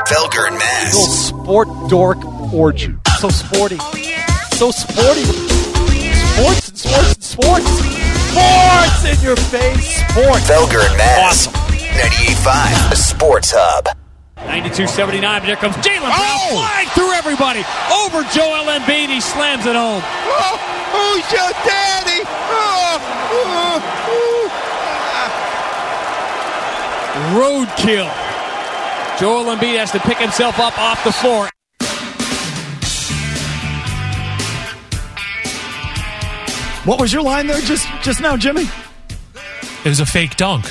Felger and Mazz. Little sport dork orgy. So sporty. Oh, yeah? So sporty. Oh, yeah? Sports in your face. Sports. Felger and Mazz. Awesome. 98.5, the Sports Hub. 92-79, but here comes Jaylen Brown flying through everybody. Over Joel Embiid, he slams it home. Who's your daddy? Roadkill. Joel Embiid has to pick himself up off the floor. What was your line there just now, Jimmy? It was a fake dunk.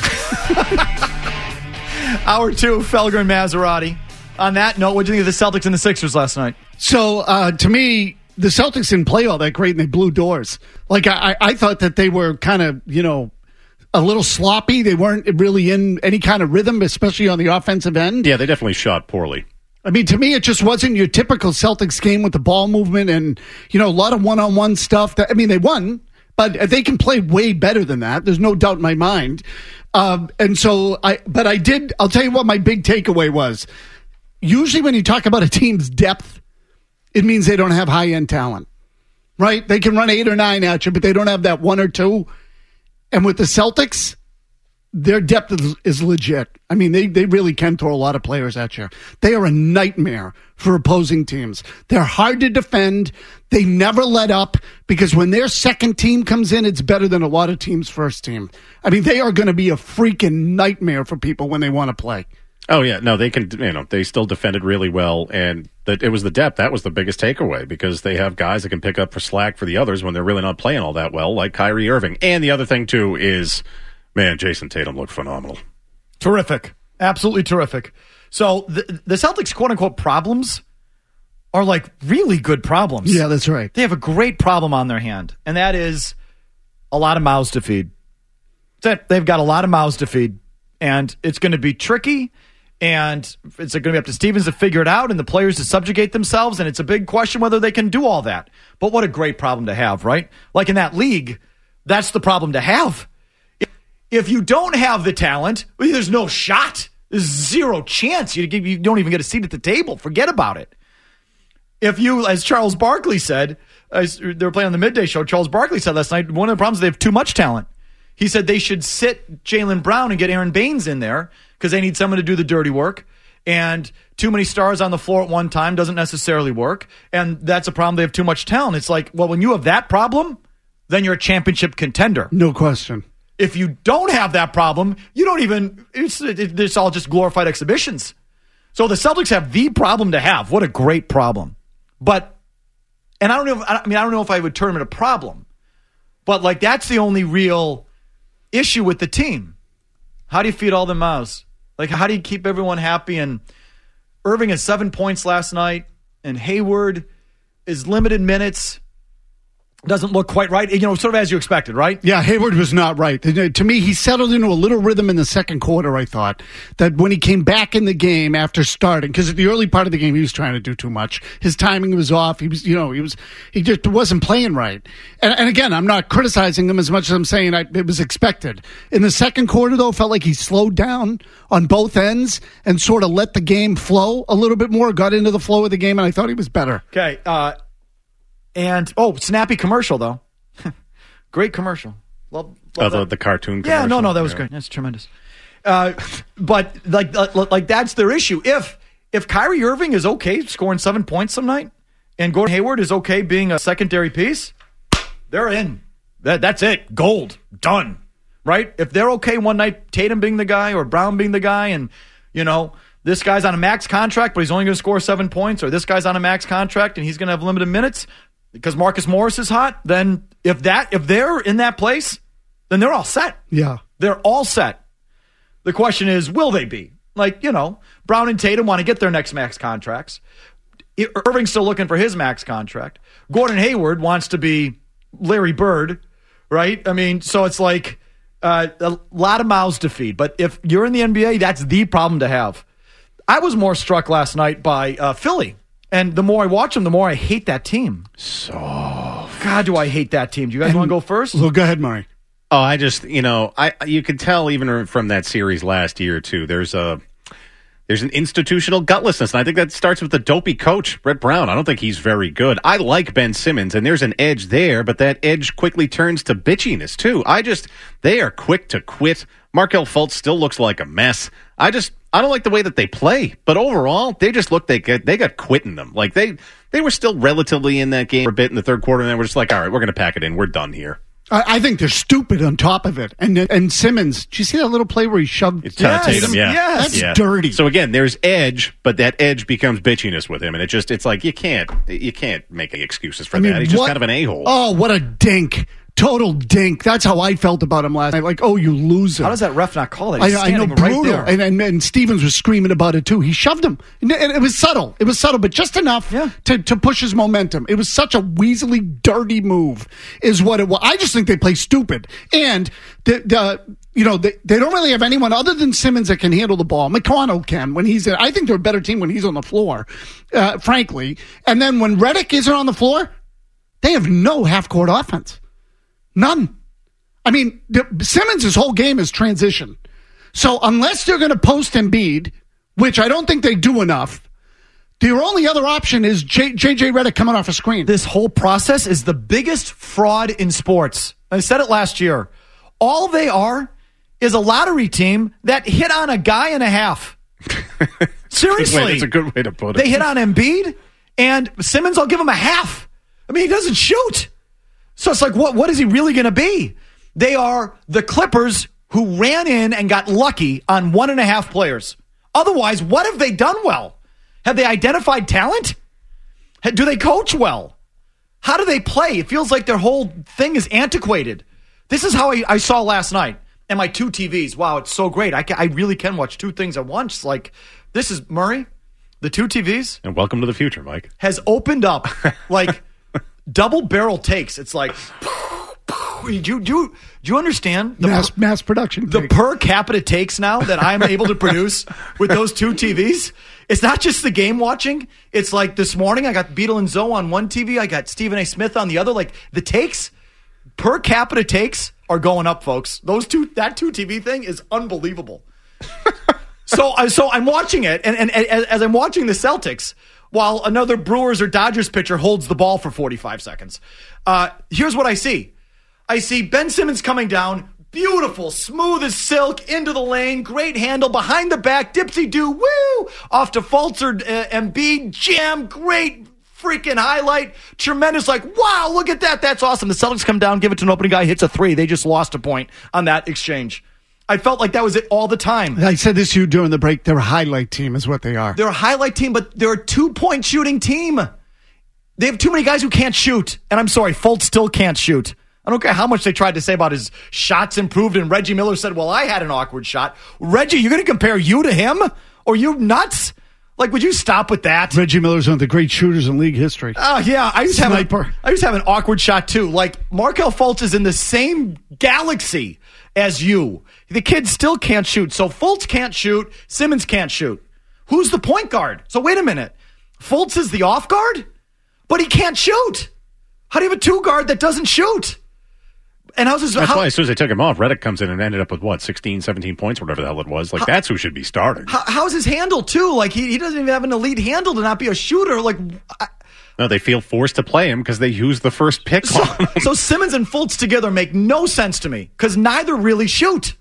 Hour 2, Felger and Maserati. On that note, what did you think of the Celtics and the Sixers last night? So, to me, the Celtics didn't play all that great, and they blew doors. Like, I thought that they were kind of, a little sloppy. They weren't really in any kind of rhythm, especially on the offensive end. Yeah, they definitely shot poorly. I mean, to me, it just wasn't your typical Celtics game with the ball movement and, a lot of one-on-one stuff. They won, but they can play way better than that. There's no doubt in my mind. I'll tell you what my big takeaway was. Usually when you talk about a team's depth, it means they don't have high-end talent, right? They can run 8 or 9 at you, but they don't have that 1 or 2. And with the Celtics, their depth is legit. I mean, they really can throw a lot of players at you. They are a nightmare for opposing teams. They're hard to defend. They never let up because when their second team comes in, it's better than a lot of teams' first team. I mean, they are going to be a freaking nightmare for people when they want to play. Oh, yeah. No, they can, they still defended really well. And it was the depth. That was the biggest takeaway because they have guys that can pick up for slack for the others when they're really not playing all that well, like Kyrie Irving. And the other thing, too, is, man, Jason Tatum looked phenomenal. Terrific. Absolutely terrific. So the Celtics' quote-unquote problems are like really good problems. Yeah, that's right. They have a great problem on their hand, and that is a lot of mouths to feed. They've got a lot of mouths to feed, and it's going to be tricky. And it's going to be up to Stevens to figure it out and the players to subjugate themselves. And it's a big question whether they can do all that. But what a great problem to have, right? Like in that league, that's the problem to have. If you don't have the talent, there's no shot. There's zero chance. You don't even get a seat at the table. Forget about it. If you, as Charles Barkley said, as they were playing on the midday show, Charles Barkley said last night, one of the problems is they have too much talent. He said they should sit Jaylen Brown and get Aaron Baines in there because they need someone to do the dirty work. And too many stars on the floor at one time doesn't necessarily work. And that's a problem. They have too much talent. It's like, well, when you have that problem, then you're a championship contender. No question. If you don't have that problem, you don't even, it's all just glorified exhibitions. So the Celtics have the problem to have. What a great problem. But, and I don't know if I would term it a problem, but like that's the only real issue with the team. How do you feed all the mouths? Like, how do you keep everyone happy? And Irving has 7 points last night, and Hayward is limited minutes. Doesn't look quite right. Sort of as you expected, right? Yeah, Hayward was not right. To me, he settled into a little rhythm in the second quarter, I thought. That when he came back in the game after starting, because at the early part of the game, he was trying to do too much. His timing was off. He just wasn't playing right. And again, I'm not criticizing him as much as I'm saying it was expected. In the second quarter, though, it felt like he slowed down on both ends and sort of let the game flow a little bit more, got into the flow of the game, and I thought he was better. Okay, and, snappy commercial, though. Great commercial. Love the cartoon commercial. Yeah, no, that was great. That's tremendous. But, like that's their issue. If Kyrie Irving is okay scoring 7 points some night, and Gordon Hayward is okay being a secondary piece, they're in. That's it. Gold. Done. Right? If they're okay one night, Tatum being the guy or Brown being the guy, and, this guy's on a max contract, but he's only going to score 7 points, or this guy's on a max contract, and he's going to have limited minutes, because Marcus Morris is hot, then if they're in that place, then they're all set. Yeah. They're all set. The question is, will they be? Like, Brown and Tatum want to get their next max contracts. Irving's still looking for his max contract. Gordon Hayward wants to be Larry Bird, right? I mean, so it's like a lot of mouths to feed. But if you're in the NBA, that's the problem to have. I was more struck last night by Philly. And the more I watch them, the more I hate that team. So, God, do I hate that team. Do you guys want to go first? Well, go ahead, Murray. Oh, I just, you could tell even from that series last year, too, there's There's an institutional gutlessness, and I think that starts with the dopey coach, Brett Brown. I don't think he's very good. I like Ben Simmons, and there's an edge there, but that edge quickly turns to bitchiness, too. They are quick to quit. Markelle Fultz still looks like a mess. I don't like the way that they play, but overall, they just look, they got quit in them. Like, they were still relatively in that game for a bit in the third quarter, and then we're just like, all right, we're going to pack it in. We're done here. I think they're stupid on top of it. And Simmons, did you see that little play where he shoved Tatum? Yeah. That's dirty. So again, there's edge, but that edge becomes bitchiness with him, and it's like you can't make any excuses for that. He's just kind of an a-hole. Oh, what a dink. Total dink. That's how I felt about him last night. Like, oh, you loser. How does that ref not call it? I know, brutal. Right there. And Stevens was screaming about it, too. He shoved him. And it was subtle. It was subtle, but just enough to push his momentum. It was such a weaselly, dirty move is what it was. I just think they play stupid. And, they don't really have anyone other than Simmons that can handle the ball. McConnell can when he's in. I think they're a better team when he's on the floor, frankly. And then when Redick isn't on the floor, they have no half-court offense. None. I mean, Simmons' whole game is transition. So unless they're going to post Embiid, which I don't think they do enough, their only other option is J.J. Redick coming off a screen. This whole process is the biggest fraud in sports. I said it last year. All they are is a lottery team that hit on a guy and a half. Seriously. That's a good way to put it. They hit on Embiid, and Simmons will give him a half. I mean, he doesn't shoot. So it's like, what is he really going to be? They are the Clippers who ran in and got lucky on 1.5 players. Otherwise, what have they done well? Have they identified talent? Do they coach well? How do they play? It feels like their whole thing is antiquated. This is how I saw last night. And my 2 TVs. Wow, it's so great. I really can watch 2 things at once. Like, this is Murray, the 2 TVs. And welcome to the future, Mike. Has opened up like double barrel takes. It's like, do you understand the mass production? The per capita takes now that I'm able to produce with those 2 TVs. It's not just the game watching. It's like this morning I got Beetle and Zoe on one TV. I got Stephen A. Smith on the other. Like the takes, per capita takes are going up, folks. That 2 TV thing is unbelievable. So I'm watching it, and as I'm watching the Celtics, while another Brewers or Dodgers pitcher holds the ball for 45 seconds. Here's what I see. I see Ben Simmons coming down, beautiful, smooth as silk, into the lane, great handle, behind the back, dipsy-do, woo, off to Fultz or Embiid, jam, great freaking highlight, tremendous, like, wow, look at that, that's awesome. The Celtics come down, give it to an opening guy, hits a 3. They just lost a point on that exchange. I felt like that was it all the time. I said this to you during the break. They're a highlight team is what they are. They're a highlight team, but they're a 2-point shooting team. They have too many guys who can't shoot. And I'm sorry, Fultz still can't shoot. I don't care how much they tried to say about his shots improved, and Reggie Miller said, well, I had an awkward shot. Reggie, you're going to compare you to him? Or you nuts? Like, would you stop with that? Reggie Miller's one of the great shooters in league history. Oh, yeah. I used to have an awkward shot, too. Like, Markelle Fultz is in the same galaxy as you. The kid still can't shoot. So Fultz can't shoot. Simmons can't shoot. Who's the point guard? So wait a minute. Fultz is the off guard? But he can't shoot. How do you have a 2 guard that doesn't shoot? And that's why as soon as they took him off, Redick comes in and ended up with, 16, 17 points, whatever the hell it was. Like, that's who should be starting. How's his handle, too? Like, he doesn't even have an elite handle to not be a shooter. Like, no, they feel forced to play him because they use the first pick on him. So Simmons and Fultz together make no sense to me because neither really shoot.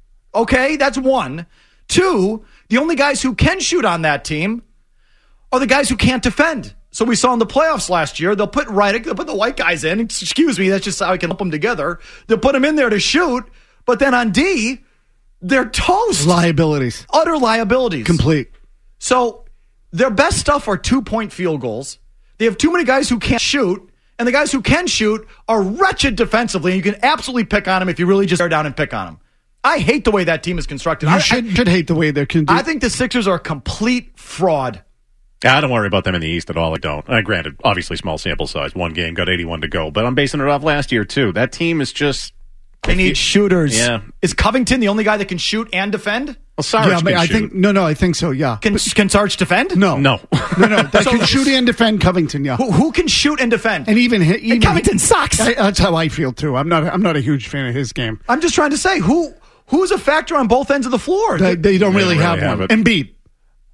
Okay, that's 1. 2, the only guys who can shoot on that team are the guys who can't defend. So we saw in the playoffs last year, they'll put Redick, they'll put the white guys in. Excuse me, that's just how I can lump them together. They'll put them in there to shoot, but then on D, they're toast. Liabilities. Utter liabilities. Complete. So their best stuff are 2-point field goals. They have too many guys who can't shoot, and the guys who can shoot are wretched defensively, and you can absolutely pick on them if you really just tear down and pick on them. I hate the way that team is constructed. You should hate the way they're constructed. I think the Sixers are a complete fraud. I don't worry about them in the East at all. I don't. Granted, obviously small sample size. 1 game, got 81 to go. But I'm basing it off last year, too. That team is just... They need shooters. Yeah. Is Covington the only guy that can shoot and defend? Well, Sarge can shoot. I think so, yeah. Can Sarge defend? No. No. That can shoot and defend Covington, yeah. Who can shoot and defend? And even Covington sucks. That's how I feel, too. I'm not a huge fan of his game. I'm just trying to say, who's a factor on both ends of the floor? They don't really have one. it. Embiid.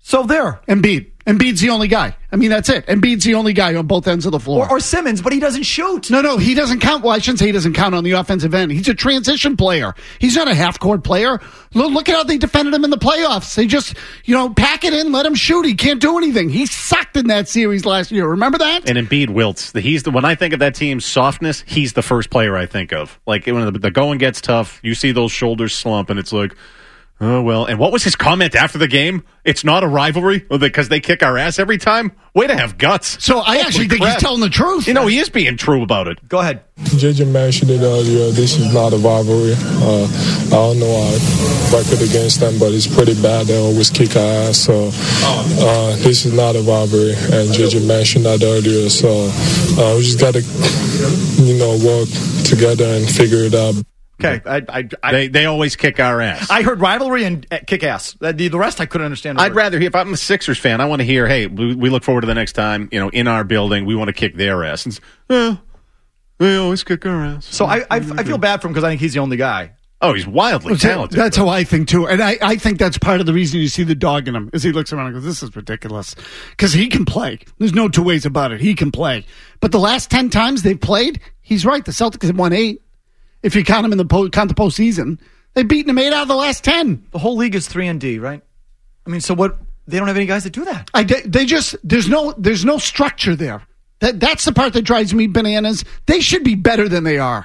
So there. Embiid's the only guy. I mean, that's it. Embiid's the only guy on both ends of the floor. Or Simmons, but he doesn't shoot. No, he doesn't count. Well, I shouldn't say he doesn't count on the offensive end. He's a transition player. He's not a half-court player. Look at how they defended him in the playoffs. They just, pack it in, let him shoot. He can't do anything. He sucked in that series last year. Remember that? And Embiid wilts. When I think of that team's softness, he's the first player I think of. Like, when the going gets tough, you see those shoulders slump, and it's like, oh, well. And what was his comment after the game? It's not a rivalry because they kick our ass every time? Way to have guts. So I actually think he's telling the truth. He is being true about it. Go ahead. JJ mentioned it earlier. This is not a rivalry. I don't know our record against them, but it's pretty bad. They always kick our ass. So this is not a rivalry. And JJ mentioned that earlier. So we just got to, work together and figure it out. Okay, they always kick our ass. I heard rivalry and kick ass. The rest I couldn't understand. I'd rather hear, if I'm a Sixers fan, I want to hear, hey, we look forward to the next time, in our building, we want to kick their ass. And they always kick our ass. So I feel bad for him because I think he's the only guy. Oh, he's wildly talented. That's how I think, too. And I think that's part of the reason you see the dog in him, is he looks around and goes, this is ridiculous. Because he can play. There's no two ways about it. He can play. But the last 10 times they've played, he's right. The Celtics have won 8. If you count him in the postseason, they've beaten him 8 out of the last 10. The whole league is 3-D, right? I mean, so what? They don't have any guys that do that. There's no structure there. That's the part that drives me bananas. They should be better than they are.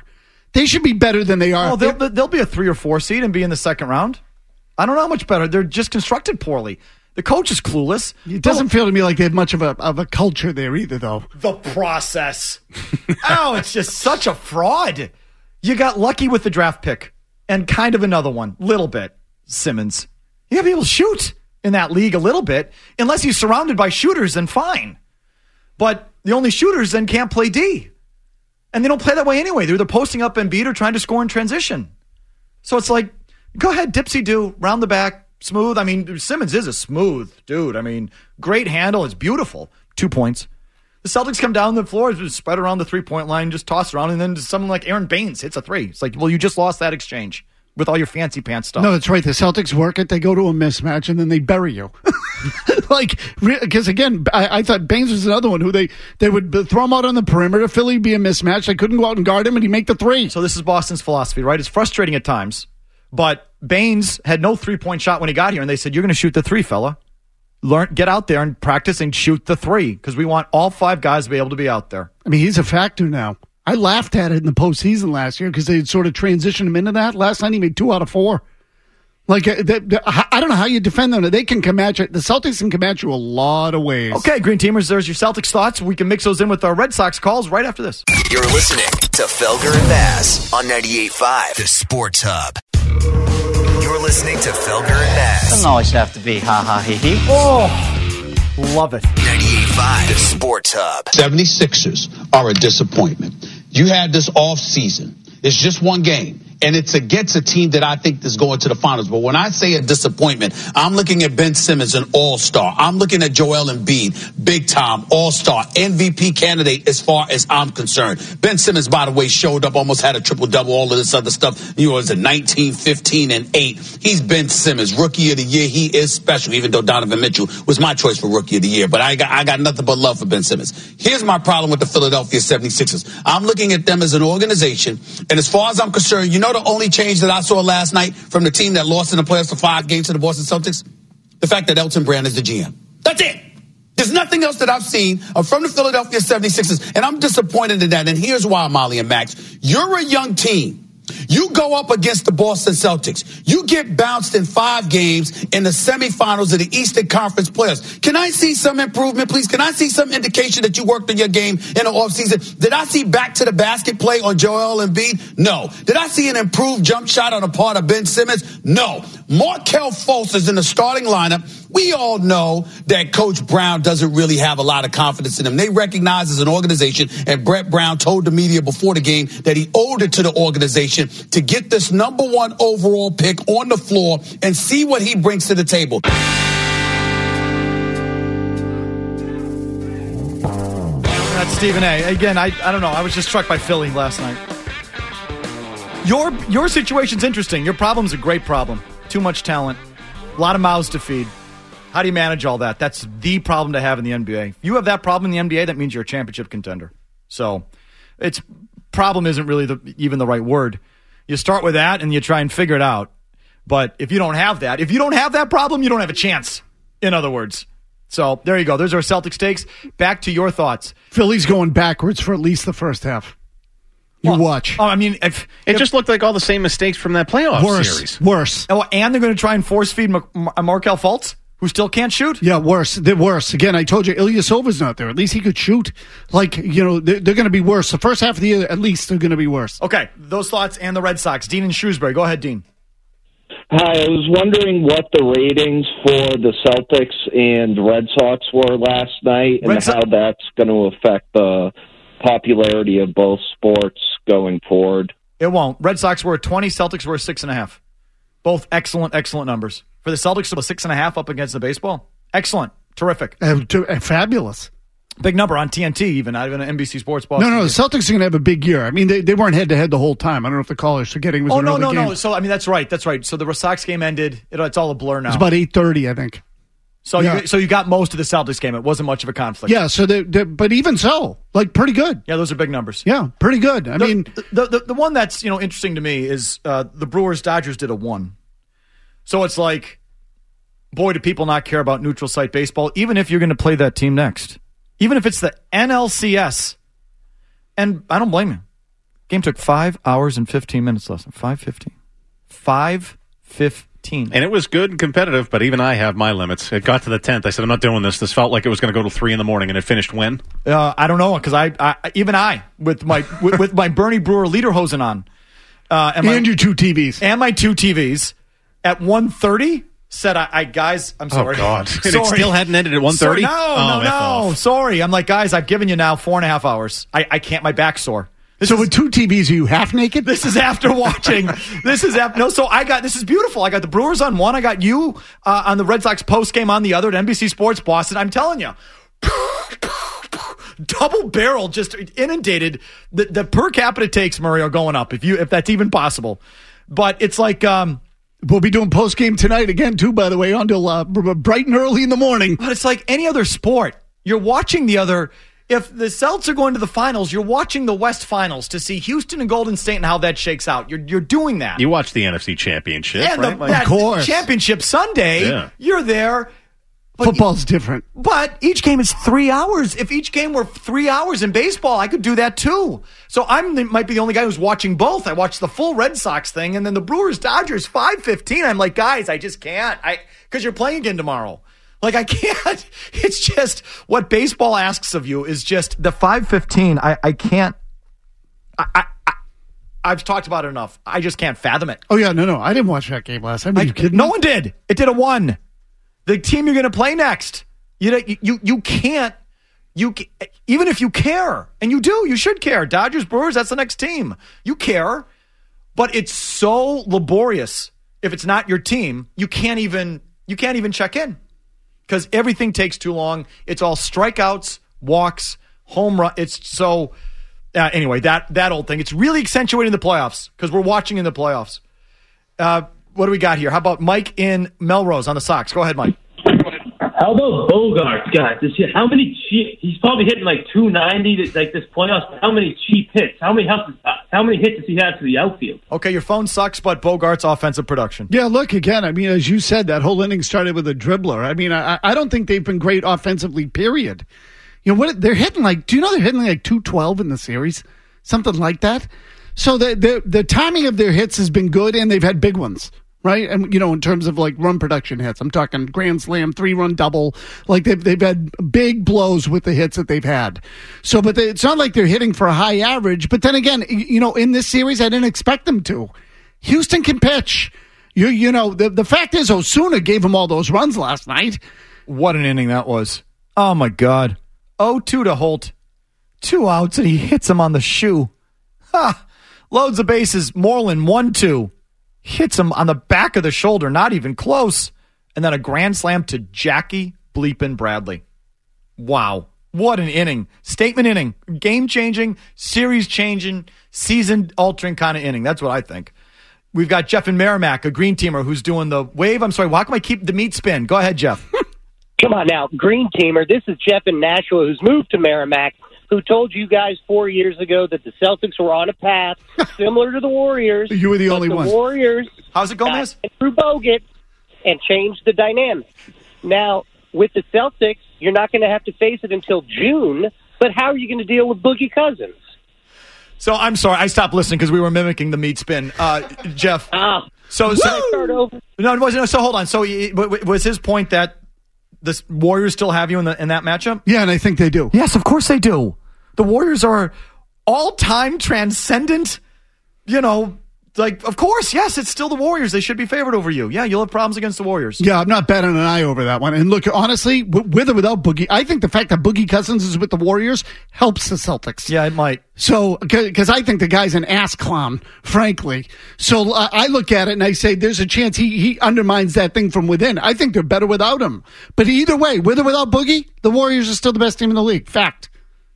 Oh, they'll be a 3 or 4 seed and be in the second round. I don't know how much better. They're just constructed poorly. The coach is clueless. It doesn't feel to me like they have much of a culture there either, though. The process. It's just such a fraud. You got lucky with the draft pick and kind of another one, little bit, Simmons. You got to be able to shoot in that league a little bit. Unless he's surrounded by shooters, then fine. But the only shooters then can't play D. And they don't play that way anyway. They're either posting up Embiid or trying to score in transition. So it's like, go ahead, dipsy-do, round the back, smooth. I mean, Simmons is a smooth dude. I mean, great handle. It's beautiful. 2 points. The Celtics come down the floor, just spread around the three-point line, just toss around, and then someone like Aaron Baines hits a 3. It's like, well, you just lost that exchange with all your fancy pants stuff. No, that's right. The Celtics work it. They go to a mismatch, and then they bury you. Because, again, I thought Baines was another one who they would throw him out on the perimeter. Philly would be a mismatch. They couldn't go out and guard him, and he'd make the 3. So this is Boston's philosophy, right? It's frustrating at times, but Baines had no three-point shot when he got here, and they said, you're going to shoot the 3, fella. Get out there and practice and shoot the 3 because we want all 5 guys to be able to be out there. I mean, he's a factor now. I laughed at it in the postseason last year because they had sort of transitioned him into that. Last night he made 2 out of 4. Like, I don't know how you defend them. They can come at you. The Celtics can come at you a lot of ways. Okay, Green Teamers, there's your Celtics thoughts. We can mix those in with our Red Sox calls right after this. You're listening to Felger and Bass on 98.5, the Sports Hub. You're listening to Felger and Bass. Doesn't always have to be ha-ha, hee-hee. Oh, love it. 98.5, the Sports Hub. 76ers are a disappointment. You had this off season. It's just one game. And it's against a team that I think is going to the finals. But when I say a disappointment, I'm looking at Ben Simmons, an all-star. I'm looking at Joel Embiid, big-time all-star, MVP candidate as far as I'm concerned. Ben Simmons, by the way, showed up, almost had a triple-double, all of this other stuff. It was a 19, 15, and 8. He's Ben Simmons, Rookie of the Year. He is special, even though Donovan Mitchell was my choice for Rookie of the Year. But I got nothing but love for Ben Simmons. Here's my problem with the Philadelphia 76ers. I'm looking at them as an organization, and as far as I'm concerned, you know the only change that I saw last night from the team that lost in the playoffs for 5 games to the Boston Celtics? The fact that Elton Brand is the GM. That's it. There's nothing else that I've seen from the Philadelphia 76ers, and I'm disappointed in that. And here's why, Molly and Max. You're a young team. You go up against the Boston Celtics. You get bounced in 5 games in the semifinals of the Eastern Conference playoffs. Can I see some improvement, please? Can I see some indication that you worked on your game in the offseason? Did I see back to the basket play on Joel Embiid? No. Did I see an improved jump shot on the part of Ben Simmons? No. Markelle Fultz is in the starting lineup. We all know that Coach Brown doesn't really have a lot of confidence in him. They recognize as an organization, and Brett Brown told the media before the game that he owed it to the organization to get this number 1 overall pick on the floor and see what he brings to the table. That's Stephen A. Again, I don't know. I was just struck by Philly last night. Your situation's interesting. Your problem's a great problem. Too much talent. A lot of mouths to feed. How do you manage all that? That's the problem to have in the NBA. If you have that problem in the NBA, that means you're a championship contender. So it's problem isn't really even the right word. You start with that and you try and figure it out. But if you don't have that problem, you don't have a chance, in other words. So there you go. There's our Celtics takes. Back to your thoughts. Philly's going backwards for at least the first half. Watch. Oh, I mean, if just looked like all the same mistakes from that playoff series. Worse. Oh, and they're going to try and force feed Markelle Fultz, who still can't shoot? Yeah, worse. They're worse. Again, I told you, Ilyasova's not there. At least he could shoot. They're going to be worse. The first half of the year, at least, they're going to be worse. Okay, those thoughts and the Red Sox. Dean in Shrewsbury. Go ahead, Dean. Hi, I was wondering what the ratings for the Celtics and Red Sox were last night and how that's going to affect the popularity of both sports going forward. It won't. Red Sox were at 20, Celtics were at 6.5. Both excellent Numbers. For the Celtics, it was 6.5 up against the baseball. Excellent. Terrific. Fabulous. Big number on TNT, even, not even an NBC Sports Boston. No, the Celtics are going to have a big year. I mean, they weren't head-to-head the whole time. I don't know if the callers forgetting it was an early game. No. So, I mean, that's right. So the Sox game ended. It's all a blur now. It's about 8:30, I think. So, you got most of the Celtics game. It wasn't much of a conflict. Yeah, so but even so, pretty good. Yeah, those are big numbers. Yeah, pretty good. I mean, the one that's interesting to me is the Brewers-Dodgers did a 1. So it's like, boy, do people not care about neutral site baseball, even if you're going to play that team next. Even if it's the NLCS. And I don't blame you. Game took 5 hours and 15 minutes less than 5:15. 5:15. And it was good and competitive, but even I have my limits. It got to the 10th. I said, I'm not doing this. This felt like it was going to go to 3 in the morning, and it finished when? I don't know, because I with my Bernie Brewer lederhosen on. And your 2 TVs. And my 2 TVs at 1:30 said, guys, I'm sorry. Oh, God. Sorry. It still hadn't ended at 1:30? No. Sorry. I'm like, guys, I've given you now 4.5 hours. I can't, my back's sore. With 2 TVs, are you half naked? This is after watching. This is beautiful. I got the Brewers on one. I got you on the Red Sox post game on the other at NBC Sports Boston. I'm telling you, double barrel just inundated. The per capita takes, Murray, are going up if that's even possible. But it's like, we'll be doing post game tonight again too, by the way, until bright and early in the morning. But it's like any other sport. You're watching the other. If the Celtics are going to the finals, you're watching the West Finals to see Houston and Golden State and how that shakes out. You're doing that. You watch the NFC Championship, right? Of course. Championship Sunday, You're there. Football's different. But each game is 3 hours. If each game were 3 hours in baseball, I could do that too. So might be the only guy who's watching both. I watched the full Red Sox thing, and then the Brewers-Dodgers 5:15. I'm like, guys, I just can't. Because you're playing again tomorrow. Like, I can't. It's just what baseball asks of you is just the 5:15. I can't. I've talked about it enough. I just can't fathom it. Oh, yeah. No. I didn't watch that game last time. Are you kidding? No one did. It did a 1. The team you're going to play next. You can't. Even if you care, and you do, you should care. Dodgers, Brewers, that's the next team. You care, but it's so laborious. If it's not your team, you can't even check in. Because everything takes too long. It's all strikeouts, walks, home run. It's so... anyway, that old thing. It's really accentuating the playoffs because we're watching in the playoffs. What do we got here? How about Mike in Melrose on the Sox? Go ahead, Mike. How about Bogaerts, guys? How many cheap... He's probably hitting like 290 like this playoffs. How many cheap hits? How many hits does he have to the outfield? Okay, your phone sucks, but Bogaerts' offensive production. Yeah, look, again, I mean, as you said, that whole inning started with a dribbler. I mean, I don't think they've been great offensively, period. You know, they're hitting like... Do you know they're hitting like 212 in the series? Something like that. So the timing of their hits has been good, and they've had big ones. Right? And, in terms of like run production hits, I'm talking grand slam, 3-run double. Like they've had big blows with the hits that they've had. So, but it's not like they're hitting for a high average. But then again, in this series, I didn't expect them to. Houston can pitch. The fact is Osuna gave them all those runs last night. What an inning that was. Oh my God. 0-2 to Holt. 2 outs and he hits him on the shoe. Ha! Loads the bases. Moreland 1-2. Hits him on the back of the shoulder, not even close. And then a grand slam to Jackie Bleepin Bradley. Wow. What an inning. Statement inning. Game-changing, series-changing, season-altering kind of inning. That's what I think. We've got Jeff in Merrimack, a green teamer who's doing the wave. I'm sorry, how come I keep the meat spin? Go ahead, Jeff. Come on now, Green Teamer. This is Jeff in Nashville, who's moved to Merrimack, who told you guys 4 years ago that the Celtics were on a path similar to the Warriors. You were the only one. The Warriors. How's it going, Liz? Andrew Bogut and changed the dynamic. Now, with the Celtics, you're not going to have to face it until June, but how are you going to deal with Boogie Cousins? So I'm sorry, I stopped listening because we were mimicking the meat spin. Jeff. So start over. No, so hold on. So was his point that the Warriors still have you in that matchup? Yeah, and I think they do. Yes, of course they do. The Warriors are all-time transcendent, of course, yes, it's still the Warriors. They should be favored over you. Yeah, you'll have problems against the Warriors. Yeah, I'm not batting an eye over that one. And look, honestly, with or without Boogie, I think the fact that Boogie Cousins is with the Warriors helps the Celtics. Yeah, it might. So, because I think the guy's an ass clown, frankly. So I look at it and I say there's a chance he undermines that thing from within. I think they're better without him. But either way, with or without Boogie, the Warriors are still the best team in the league. Fact.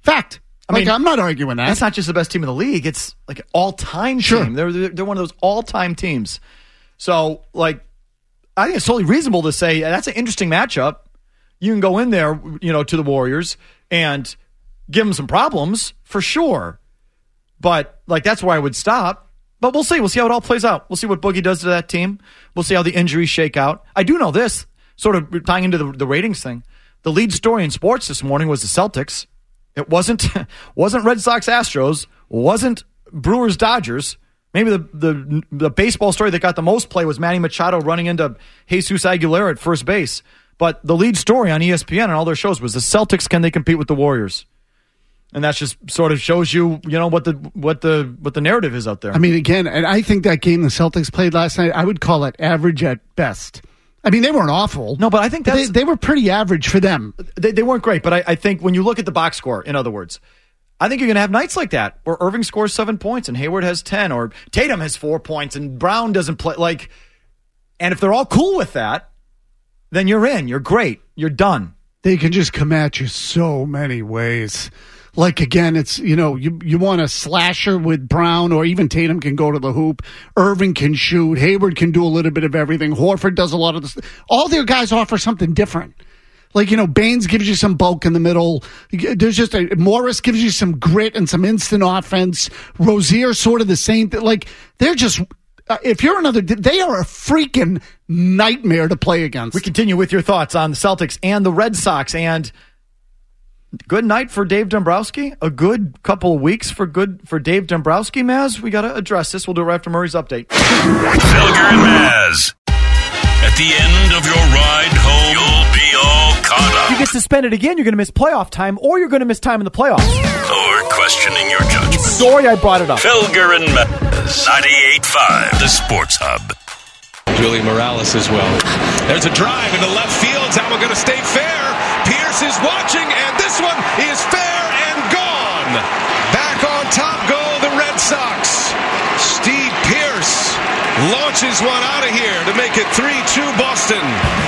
I'm not arguing that. That's not just the best team in the league. It's like an all-time team. They're one of those all-time teams. So, I think it's totally reasonable to say that's an interesting matchup. You can go in there, to the Warriors and give them some problems for sure. But, that's where I would stop. But we'll see. We'll see how it all plays out. We'll see what Boogie does to that team. We'll see how the injuries shake out. I do know this, sort of tying into the ratings thing. The lead story in sports this morning was the Celtics. It wasn't Red Sox Astros, wasn't Brewers Dodgers. Maybe the baseball story that got the most play was Manny Machado running into Jesus Aguilera at first base. But the lead story on ESPN and all their shows was the Celtics, can they compete with the Warriors? And that just sort of shows you, what the narrative is out there. I mean, again, and I think that game the Celtics played last night, I would call it average at best. I mean, they weren't awful. No, but I think they were pretty average for them. They weren't great, but I think when you look at the box score, in other words, I think you're going to have nights like that where Irving scores 7 points and Hayward has 10, or Tatum has 4 points and Brown doesn't play. And if they're all cool with that, then you're in. You're great. You're done. They can just come at you so many ways. Again, it's, you want a slasher with Brown, or even Tatum can go to the hoop. Irving can shoot. Hayward can do a little bit of everything. Horford does a lot of this. All their guys offer something different. Baines gives you some bulk in the middle. There's just Morris gives you some grit and some instant offense. Rozier sort of the same thing. They're just, if you're they are a freaking nightmare to play against. We continue with your thoughts on the Celtics and the Red Sox, and good night for Dave Dombrowski. A good couple of weeks for Dave Dombrowski, Maz. We got to address this. We'll do it right after Murray's update. Felger and Maz. At the end of your ride home, you'll be all caught up. You get suspended again, you're going to miss playoff time, or you're going to miss time in the playoffs. Or questioning your judgment. Sorry I brought it up. Felger and Maz. 98.5, the Sports Hub. Julie Morales as well. There's a drive into left field. Is that one going to stay fair? Pierce is watching, and this one is fair and gone. Back on top go the Red Sox. Steve Pierce launches one out of here to make it 3-2 Boston.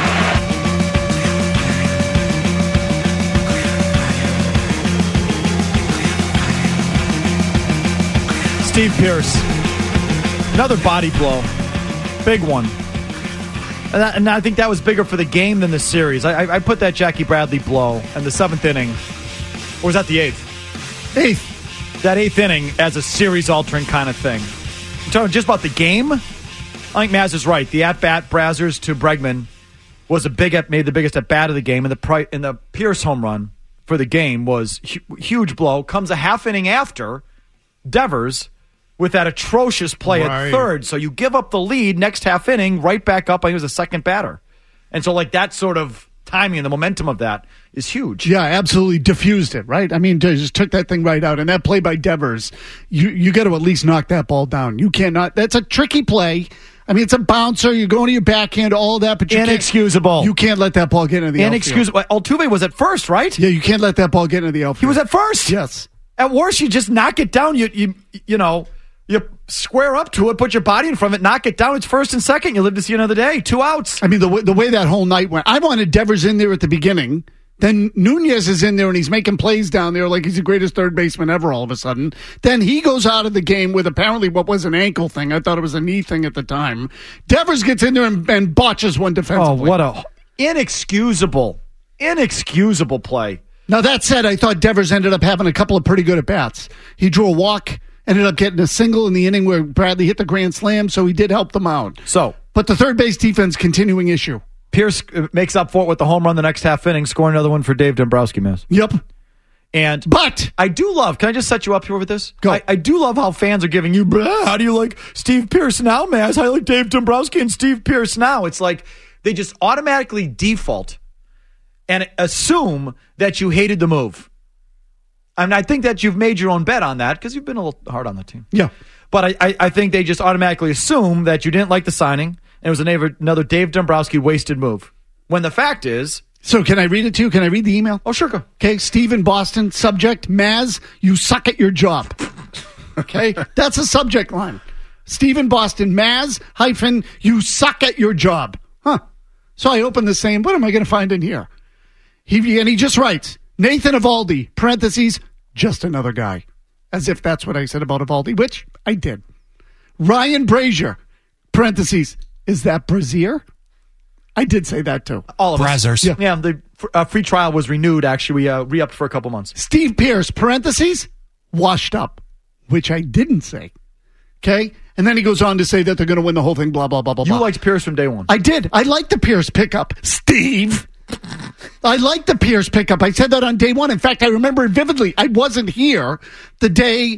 Steve Pierce. Another body blow. Big one. And I think that was bigger for the game than the series. I put that Jackie Bradley blow in the 7th inning. Or was that the 8th? 8th. That 8th inning as a series-altering kind of thing. I'm talking just about the game. I think Maz is right. The at-bat, Brazzers to Bregman, was made the biggest at-bat of the game. And the Pierce home run for the game was huge blow. Comes a half inning after Devers with that atrocious play at third. So you give up the lead next half inning, right back up. I think it was the second batter. And so that sort of timing and the momentum of that is huge. Yeah, absolutely diffused it, right? I mean, just took that thing right out. And that play by Devers, you got to at least knock that ball down. You cannot. That's a tricky play. I mean, it's a bouncer. You're going to your backhand, all that, but inexcusable. You can't let that ball get into the outfield. Inexcusable. Altuve was at first, right? Yeah, you can't let that ball get into the outfield. He was at first. Yes. At worst, you just knock it down. You square up to it, put your body in front of it, knock it down. It's first and second. You live to see another day. 2 outs. I mean, the way that whole night went, I wanted Devers in there at the beginning. Then Nunez is in there and he's making plays down there like he's the greatest third baseman ever all of a sudden. Then he goes out of the game with apparently what was an ankle thing. I thought it was a knee thing at the time. Devers gets in there and botches one defensively. Oh, what a inexcusable. Inexcusable play. Now, that said, I thought Devers ended up having a couple of pretty good at-bats. He drew a walk, ended up getting a single in the inning where Bradley hit the grand slam, so he did help them out. But the third base defense, continuing issue. Pierce makes up for it with the home run the next half inning, scoring another one for Dave Dombrowski, Maz. Yep. But I do love, can I just set you up here with this? Go. I do love how fans are giving you, how do you like Steve Pierce now, Maz? I like Dave Dombrowski and Steve Pierce now. It's like they just automatically default and assume that you hated the move. I mean, I think that you've made your own bet on that because you've been a little hard on the team. Yeah. But I think they just automatically assume that you didn't like the signing and it was another Dave Dombrowski wasted move. When the fact is... So can I read it to you? Can I read the email? Oh, sure, go. Okay, Steve in Boston, subject, Maz, you suck at your job. Okay, that's a subject line. Steve in Boston, Maz, you suck at your job. Huh. So I open this saying, what am I going to find in here? He just writes, Nathan Eovaldi, parentheses, just another guy. As if that's what I said about Eovaldi, which I did. Ryan Brazier, parentheses, is that Brazier? I did say that too. All of Brazzers. us. Yeah, the free trial was renewed, actually. We re-upped for a couple months. Steve Pierce, parentheses, washed up, which I didn't say. Okay? And then he goes on to say that they're going to win the whole thing, blah, blah, blah, blah, blah. You liked Pierce from day one. I did. I liked the Pierce pickup. Steve. I liked the Pierce pickup. I said that on day one. In fact, I remember it vividly. I wasn't here the day,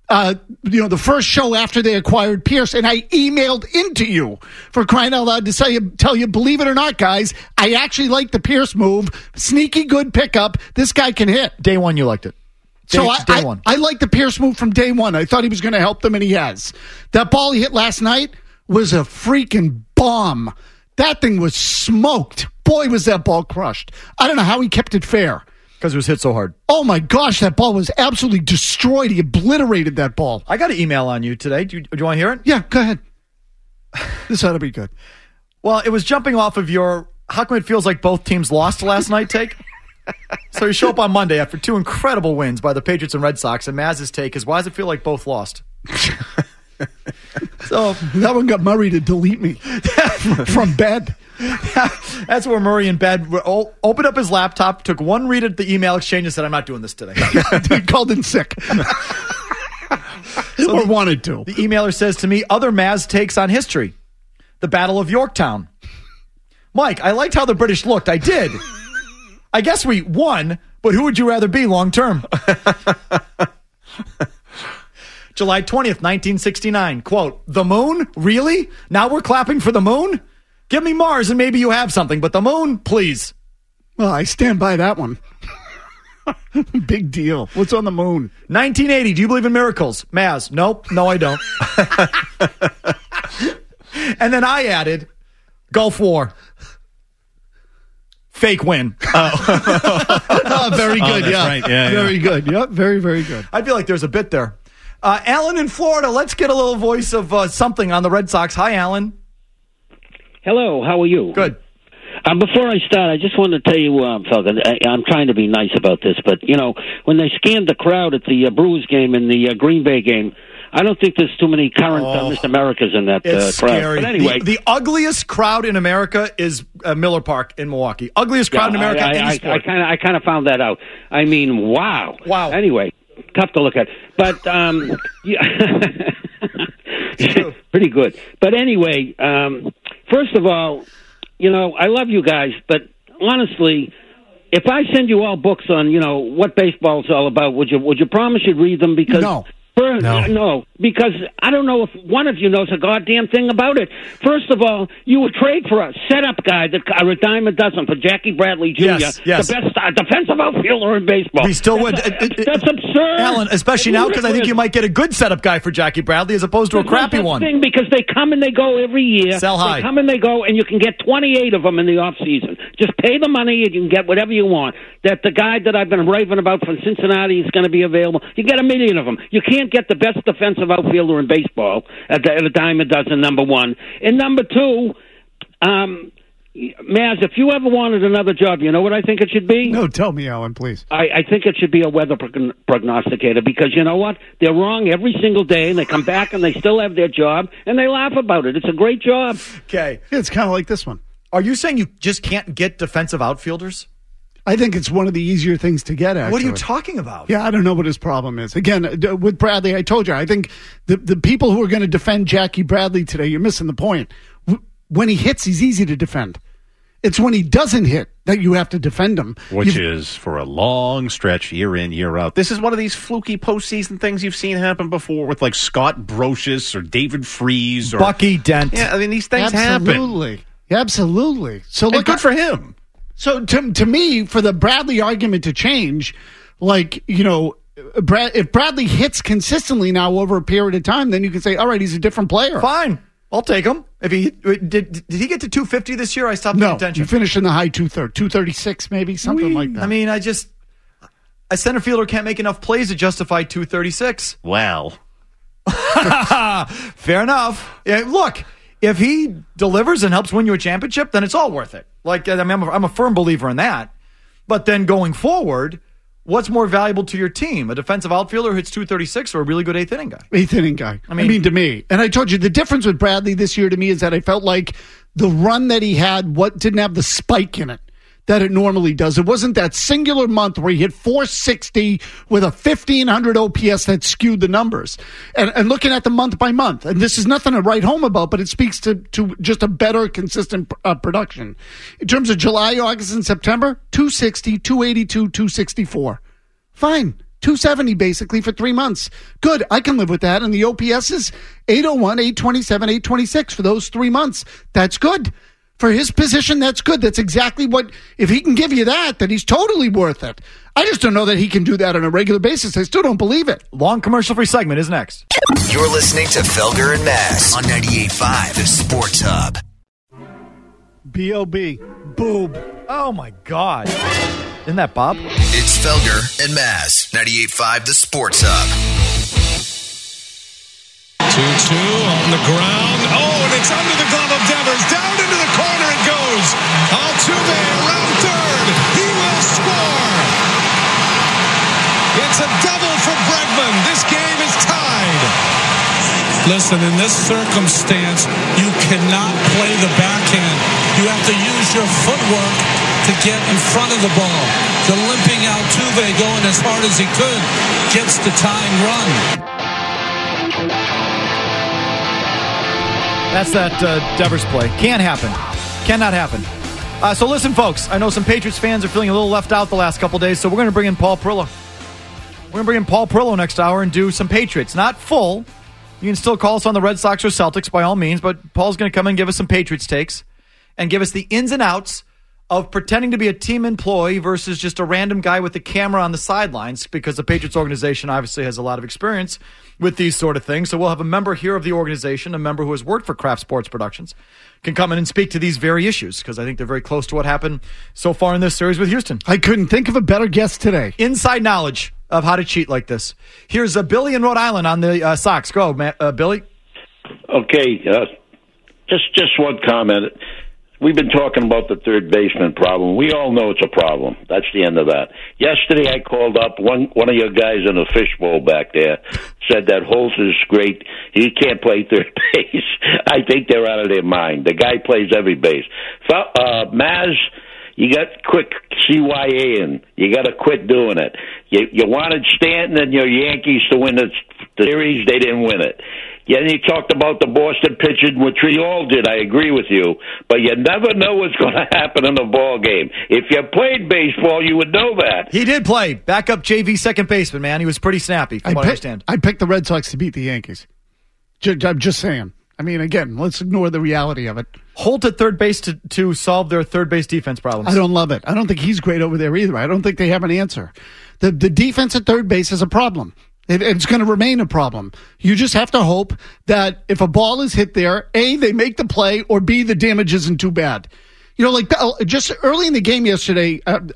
the first show after they acquired Pierce, and I emailed into you for crying out loud to tell you, believe it or not, guys, I actually like the Pierce move. Sneaky good pickup. This guy can hit. Day one, you liked it. Day one. I liked the Pierce move from day one. I thought he was going to help them, and he has. That ball he hit last night was a freaking bomb. That thing was smoked. Boy, was that ball crushed. I don't know how he kept it fair. Because it was hit so hard. Oh, my gosh, that ball was absolutely destroyed. He obliterated that ball. I got an email on you today. Do you want to hear it? Yeah, go ahead. This ought to be good. Well, it was jumping off of your, how come it feels like both teams lost last night take? So you show up on Monday after two incredible wins by the Patriots and Red Sox, and Maz's take is, why does it feel like both lost? So that one got Murray to delete me from bed. That's where Murray in bed opened up his laptop, took one read at the email exchange and said, I'm not doing this today. He called in sick. Or wanted to. The emailer says to me, other Maz takes on history. The Battle of Yorktown. Mike, I liked how the British looked. I did. I guess we won, but who would you rather be long term? July 20th, 1969. Quote, the moon? Really? Now we're clapping for the moon? Give me Mars and maybe you have something, but the moon, please. Well, I stand by that one. Big deal. What's on the moon? 1980. Do you believe in miracles? Maz. Nope. No, I don't. And then I added Gulf War. Fake win. Very good. Yeah. Right. Yeah. Very good. Yep. Very, very good. I feel like there's a bit there. Alan in Florida, let's get a little voice of something on the Red Sox. Hi, Alan. Hello, how are you? Good. Before I start, I just wanted to tell you, Falcon, I'm trying to be nice about this, but, when they scanned the crowd at the Brewers game and the Green Bay game, I don't think there's too many current Miss Americas in that it's crowd. Scary. But anyway. The ugliest crowd in America is Miller Park in Milwaukee. Ugliest crowd in America in any sport. I kind of found that out. I mean, wow. Anyway, tough to look at. But, pretty good. But anyway, first of all, I love you guys, but honestly, if I send you all books on, what baseball's all about, would you promise you'd read them? Because No. No, because I don't know if one of you knows a goddamn thing about it. First of all, you would trade for a setup guy that a dime a dozen for Jackie Bradley Jr., Yes. the best defensive outfielder in baseball. We still would. That's absurd. Alan, especially now because I think you might get a good setup guy for Jackie Bradley as opposed to a crappy one. Thing because they come and they go every year. Sell high. They come and they go, and you can get 28 of them in the off season. Just pay the money and you can get whatever you want. That the guy that I've been raving about from Cincinnati is going to be available. You get 1 million of them. You can't get the best defensive outfielder in baseball at a dime a dozen, number one. And number two, Maz, if you ever wanted another job, you know what I think it should be? No, tell me, Alan, please. I think it should be a weather prognosticator because you know what? They're wrong every single day, and they come back and they still have their job, and they laugh about it. It's a great job. Okay. It's kind of like this one. Are you saying you just can't get defensive outfielders? I think it's one of the easier things to get, actually. What are you talking about? Yeah, I don't know what his problem is. Again, with Bradley, I told you, I think the people who are going to defend Jackie Bradley today, you're missing the point. When he hits, he's easy to defend. It's when he doesn't hit that you have to defend him. Which is for a long stretch, year in, year out. This is one of these fluky postseason things you've seen happen before with like Scott Brocious or David Freese or Bucky Dent. Yeah, I mean, these things Absolutely. happen. Absolutely. So look, good for him. So to me, for the Bradley argument to change, like, you know, if Bradley hits consistently now over a period of time, then you can say, all right, he's a different player. Fine. I'll take him. If he did he get to 250 this year? I stopped paying attention. He finished in the high 236, maybe something like that. I mean, a center fielder can't make enough plays to justify 236. Well, fair enough. Yeah, look, if he delivers and helps win you a championship, then it's all worth it. Like, I mean, I'm a firm believer in that. But then going forward, what's more valuable to your team? A defensive outfielder who hits 236 or a really good eighth inning guy? Eighth inning guy. I mean, to me. And I told you the difference with Bradley this year to me is that I felt like the run that he had didn't have the spike in it that it normally does. It wasn't that singular month where he hit 460 with a 1,500 OPS that skewed the numbers. And looking at the month by month, and this is nothing to write home about, but it speaks to just a better, consistent production. In terms of July, August, and September, 260, 282, 264. Fine. 270 basically for 3 months. Good. I can live with that. And the OPS is 801, 827, 826 for those 3 months. That's good. For his position, that's good. That's exactly what, if he can give you that, then he's totally worth it. I just don't know that he can do that on a regular basis. I still don't believe it. Long commercial-free segment is next. You're listening to Felger and Mass on 98.5, the Sports Hub. B.O.B. Boob. Oh, my God. Isn't that Bob? It's Felger and Mass, 98.5, the Sports Hub. 2-2 on the ground. Oh, and it's under the glove of Devers. Down into the corner it goes. Altuve around third. He will score. It's a double for Bregman. This game is tied. Listen, in this circumstance, you cannot play the backhand. You have to use your footwork to get in front of the ball. The limping Altuve going as hard as he could gets the tying run. That's that Devers play. Can't happen. Cannot happen. So listen, folks. I know some Patriots fans are feeling a little left out the last couple days, so we're going to bring in Paul Perillo. We're going to bring in Paul Perillo next hour and do some Patriots. Not full. You can still call us on the Red Sox or Celtics by all means, but Paul's going to come and give us some Patriots takes and give us the ins and outs of pretending to be a team employee versus just a random guy with a camera on the sidelines, because the Patriots organization obviously has a lot of experience with these sort of things. So we'll have a member here of the organization, a member who has worked for Kraft Sports Productions, can come in and speak to these very issues, because I think they're very close to what happened so far in this series with Houston. I couldn't think of a better guest today. Inside knowledge of how to cheat like this. Here's Billy in Rhode Island on the Sox. Go, Billy. Okay, just one comment. We've been talking about the third baseman problem. We all know it's a problem. That's the end of that. Yesterday I called up one of your guys in the fishbowl back there, said that Holtz is great. He can't play third base. I think they're out of their mind. The guy plays every base. Maz, you got quick CYA in. You got to quit doing it. You wanted Stanton and your Yankees to win the series. They didn't win it. Yeah, and you talked about the Boston pitching, which we all did. I agree with you. But you never know what's going to happen in a ball game. If you played baseball, you would know that. He did play. Backup JV second baseman, man. He was pretty snappy, from what I understand. I picked the Red Sox to beat the Yankees. I'm just saying. I mean, again, let's ignore the reality of it. Holt at third base to solve their third base defense problems. I don't love it. I don't think he's great over there either. I don't think they have an answer. The defense at third base is a problem. It's going to remain a problem. You just have to hope that if a ball is hit there, A, they make the play, or B, the damage isn't too bad. You know, like just early in the game yesterday,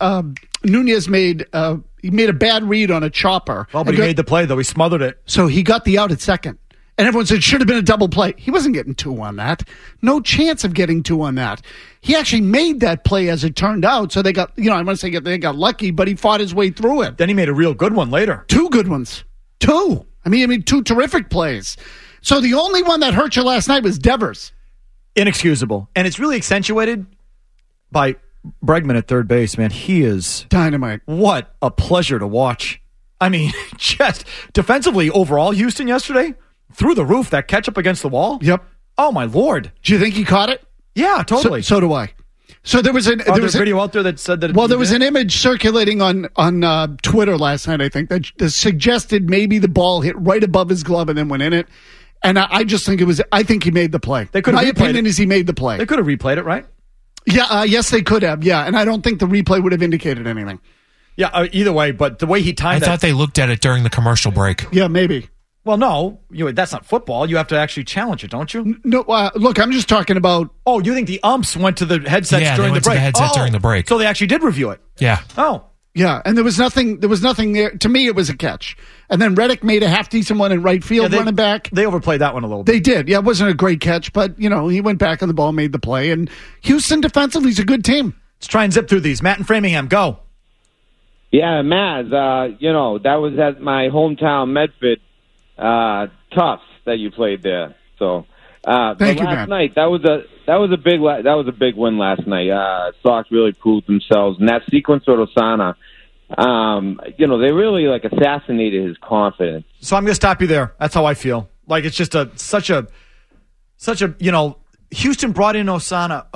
Nunez made a bad read on a chopper. Well, but he made the play, though. He smothered it. So he got the out at second. And everyone said it should have been a double play. He wasn't getting two on that. No chance of getting two on that. He actually made that play as it turned out. So they got, I want to say they got lucky, but he fought his way through it. Then he made a real good one later. Two good ones. Two. I mean, two terrific plays. So the only one that hurt you last night was Devers. Inexcusable. And it's really accentuated by Bregman at third base, man, he is dynamite. What a pleasure to watch. I mean, just defensively overall, Houston yesterday, through the roof, that catch up against the wall. Yep. Oh, my Lord. Do you think he caught it? Yeah, totally. So do I. So there was a video out there that said that. Well, there was an image circulating on Twitter last night, I think, that suggested maybe the ball hit right above his glove and then went in it. And I just think I think he made the play. My opinion is he made the play. They could have replayed it, right? Yeah, yes, they could have. Yeah, and I don't think the replay would have indicated anything. Yeah, either way, but the way he timed I thought they looked at it during the commercial break. Yeah, maybe. Well, no, that's not football. You have to actually challenge it, don't you? No, look, I'm just talking about. Oh, you think the umps went to the headsets during the break? To the headset during the break. So they actually did review it. Yeah. Oh. Yeah, and there was nothing there. To me, it was a catch. And then Reddick made a half-decent one in right field, running back. They overplayed that one a little bit. They did. Yeah, it wasn't a great catch, but, he went back on the ball, made the play. And Houston defensively is a good team. Let's try and zip through these. Matt in Framingham, go. Yeah, Maz, that was at my hometown Medford Tufts that you played there. So Thank you, last Matt. night that was a big win last night. Sox really proved themselves, and that sequence with Osana, they really assassinated his confidence. So I'm going to stop you there. That's how I feel. Like it's just such a Houston brought in Osuna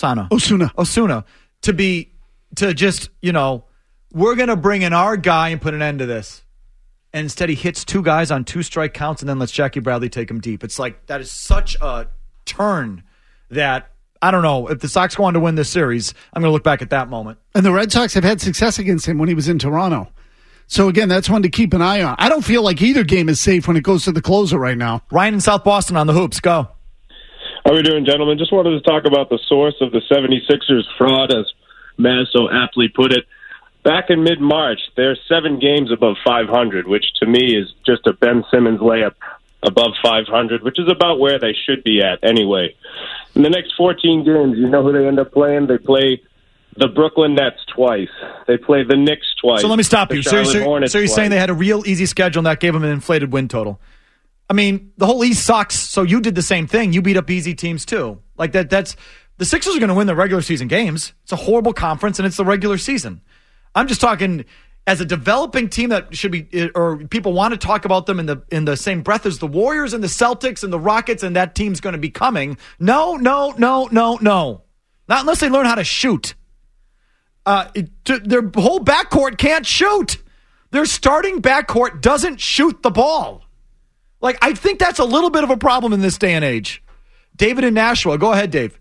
to just we're going to bring in our guy and put an end to this. And instead he hits two guys on 2 strike counts and then lets Jackie Bradley take him deep. It's like that is such a turn that I don't know. If the Sox go on to win this series, I'm going to look back at that moment. And the Red Sox have had success against him when he was in Toronto. So, again, that's one to keep an eye on. I don't feel like either game is safe when it goes to the closer right now. Ryan in South Boston on the hoops. Go. How are we doing, gentlemen? Just wanted to talk about the source of the 76ers fraud, as Maz so aptly put it. Back in mid-March, they're 7 games above 500, which to me is just a Ben Simmons layup above 500, which is about where they should be at anyway. In the next 14 games, you know who they end up playing? They play the Brooklyn Nets twice. They play the Knicks twice. So let me stop you. So you're twice. saying they had a real easy schedule and that gave them an inflated win total. I mean, the whole East sucks, so you did the same thing. You beat up easy teams too. Like that's the Sixers are going to win the regular season games. It's a horrible conference and it's the regular season. I'm just talking as a developing team that should be, or people want to talk about them in the same breath as the Warriors and the Celtics and the Rockets, and that team's going to be coming. No. Not unless they learn how to shoot. Their whole backcourt can't shoot. Their starting backcourt doesn't shoot the ball. Like, I think that's a little bit of a problem in this day and age. David in Nashua. Go ahead, Dave.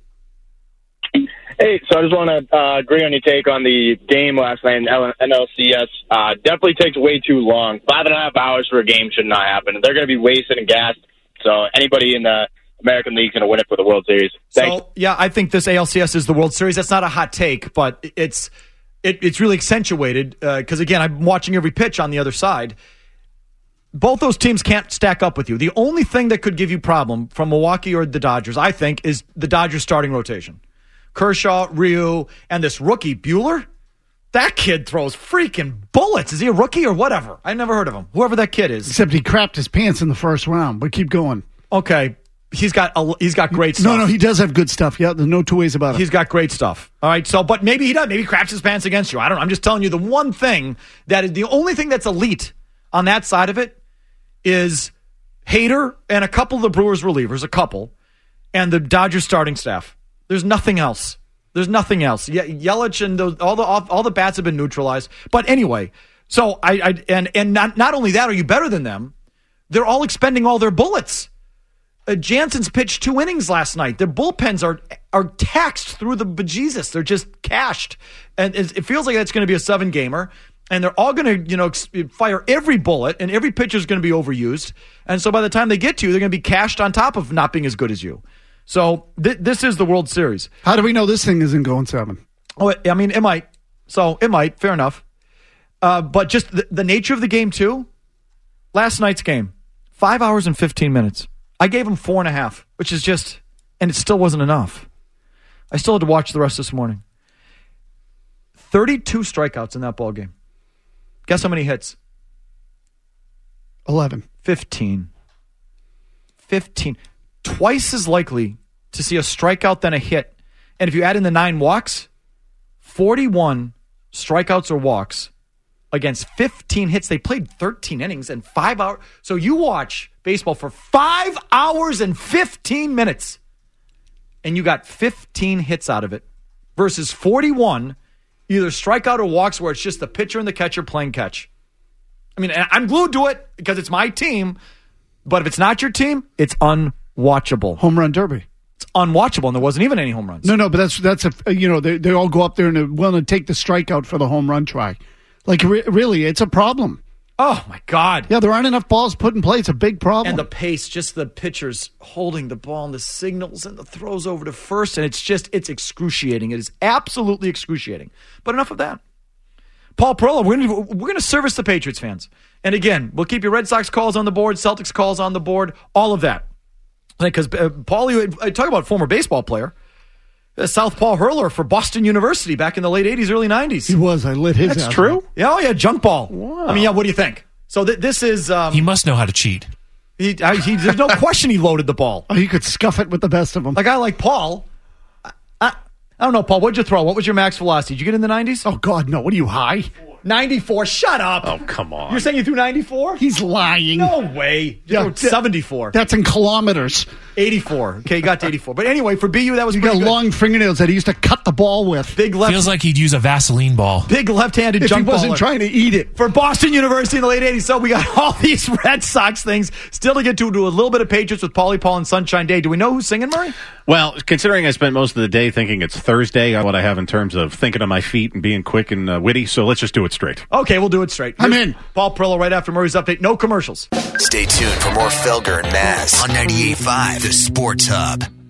Hey, so I just want to agree on your take on the game last night in NLCS. Definitely takes way too long. 5.5 hours for a game should not happen. They're going to be wasted and gassed. So anybody in the American League is going to win it for the World Series. Thanks. So, yeah, I think this ALCS is the World Series. That's not a hot take, but it's really accentuated because, again, I'm watching every pitch on the other side. Both those teams can't stack up with you. The only thing that could give you problem from Milwaukee or the Dodgers, I think, is the Dodgers starting rotation. Kershaw, Ryu, and this rookie, Buehler. That kid throws freaking bullets. Is he a rookie or whatever? I never heard of him. Whoever that kid is. Except he crapped his pants in the first round, but keep going. Okay. He's got great stuff. No, he does have good stuff. Yeah, there's no two ways about it. He's got great stuff. All right, so, but maybe he does. Maybe he craps his pants against you. I don't know. I'm just telling you the one thing that is the only thing that's elite on that side of it is Hader and a couple of the Brewers relievers, and the Dodgers starting staff. There's nothing else. Yelich and all the bats have been neutralized. But anyway, so and not only that, are you better than them? They're all expending all their bullets. Jansen's pitched 2 innings last night. Their bullpens are taxed through the bejesus. They're just cashed, and it feels like that's going to be a 7-gamer. And they're all going to, fire every bullet, and every pitcher is going to be overused. And so by the time they get to you, they're going to be cashed on top of not being as good as you. So this is the World Series. How do we know this thing isn't going 7? Oh, I mean, it might. So it might. Fair enough. But just the nature of the game, too. Last night's game, 5 hours and 15 minutes. I gave him 4.5, which is just, and it still wasn't enough. I still had to watch the rest this morning. 32 strikeouts in that ball game. Guess how many hits? 11. 15. Twice as likely to see a strikeout than a hit. And if you add in the 9 walks, 41 strikeouts or walks against 15 hits. They played 13 innings and 5 hours. So you watch baseball for 5 hours and 15 minutes, and you got 15 hits out of it versus 41 either strikeout or walks where it's just the pitcher and the catcher playing catch. I mean, I'm glued to it because it's my team, but if it's not your team, it's unwatchable. Home run derby. It's unwatchable, and there wasn't even any home runs. No, but that's they all go up there and they're willing to take the strikeout for the home run try. Like, really, it's a problem. Oh, my God. Yeah, there aren't enough balls put in play. It's a big problem. And the pace, just the pitchers holding the ball and the signals and the throws over to first, and it's excruciating. It is absolutely excruciating. But enough of that. Paul Perillo, we're going to service the Patriots fans. And again, we'll keep your Red Sox calls on the board, Celtics calls on the board, all of that. Because Paulie, I talk about former baseball player. Southpaw hurler for Boston University back in the late 80s, early 90s. He was. I lit his That's out. true? Yeah, junk ball. Wow. I mean, what do you think? So this is... he must know how to cheat. There's no question he loaded the ball. Oh, he could scuff it with the best of them. A guy like Paul... I don't know, Paul, what'd you throw? What was your max velocity? Did you get in the 90s? Oh, God, no. What are you, high? 94. Shut up. Oh, come on. You're saying you threw 94? He's lying. No way. You threw 74. That's in kilometers. 84. Okay, you got to 84. But anyway, for BU, that was pretty good. You got long fingernails that he used to cut the ball with. Big left. Feels like he'd use a Vaseline ball. Big left-handed junk baller. If he wasn't trying to eat it. For Boston University in the late 80s. So we got all these Red Sox things. Still to get to do a little bit of Patriots with Paulie Paul and Sunshine Day. Do we know who's singing, Murray? Well, considering I spent most of the day thinking it's Thursday, what I have in terms of thinking on my feet and being quick and witty, so let's just do it straight. Okay, we'll do it straight. I'm in. Paul Perillo right after Murray's update. No commercials. Stay tuned for more Felger and Maz on 98.5 The Sports Hub.